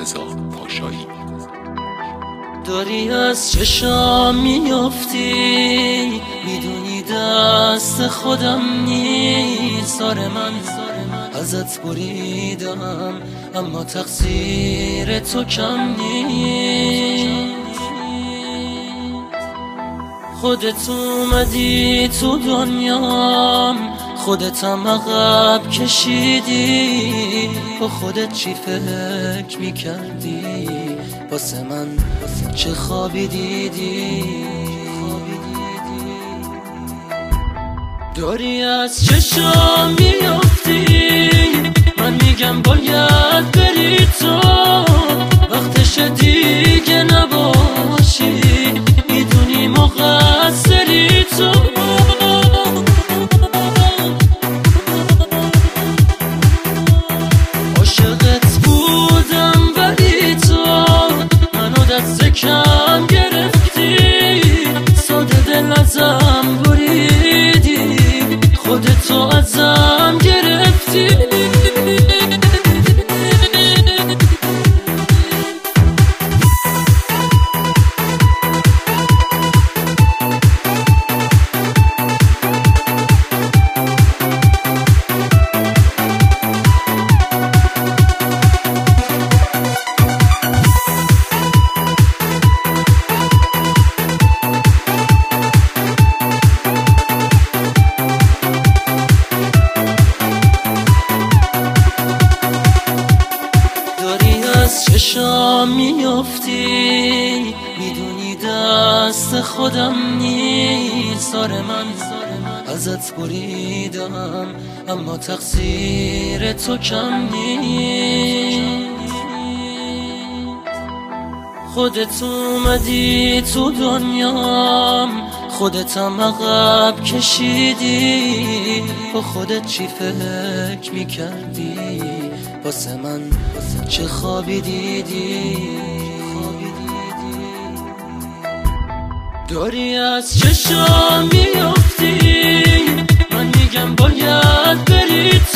مرتضی پاشایی. داری از چشام میافتی، میدونی دست خودم نیست. آره من ازت بریدم اما تقصیر تو کم نیست. خودت اومدی تو دنیام، خودتم عقب کشیدی. با خودت چی فکر میکردی؟ واسه من چه خوابی دیدی؟ داری از چشام میافتی، من میگم باید بری تو. وقتش دیگه نباشی، میدونی مقصری تو. عاشقت بودم ولی تو منو دست کم گرفتی. ساده دل ازم بریدی، خودتو ازم گرفتی. چشام میافتی، میدونی دست خودم نیست. آره من ازت بریدم اما تقصیر تو کم نیست. خودت اومدی تو دنیام، خودتم عقب کشیدی. با خودت چی فکر میکردی؟ واسه من چه خوابی دیدی؟ داری از چشام میافتی، من میگم باید بری